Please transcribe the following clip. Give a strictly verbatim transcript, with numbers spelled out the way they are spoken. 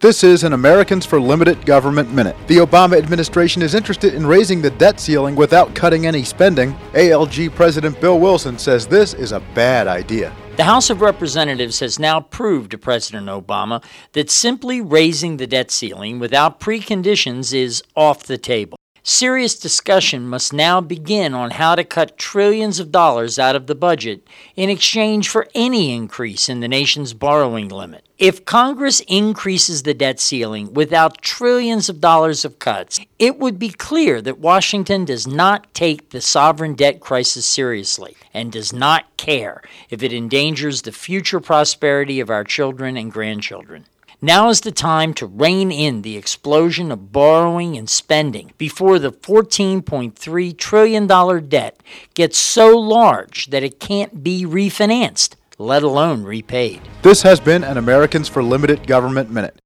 This is an Americans for Limited Government Minute. The Obama administration is interested in raising the debt ceiling without cutting any spending. A L G President Bill Wilson says this is a bad idea. The House of Representatives has now proved to President Obama that simply raising the debt ceiling without preconditions is off the table. Serious discussion must now begin on how to cut trillions of dollars out of the budget in exchange for any increase in the nation's borrowing limit. If Congress increases the debt ceiling without trillions of dollars of cuts, it would be clear that Washington does not take the sovereign debt crisis seriously and does not care if it endangers the future prosperity of our children and grandchildren. Now is the time to rein in the explosion of borrowing and spending before the fourteen point three trillion dollars debt gets so large that it can't be refinanced, let alone repaid. This has been an Americans for Limited Government Minute.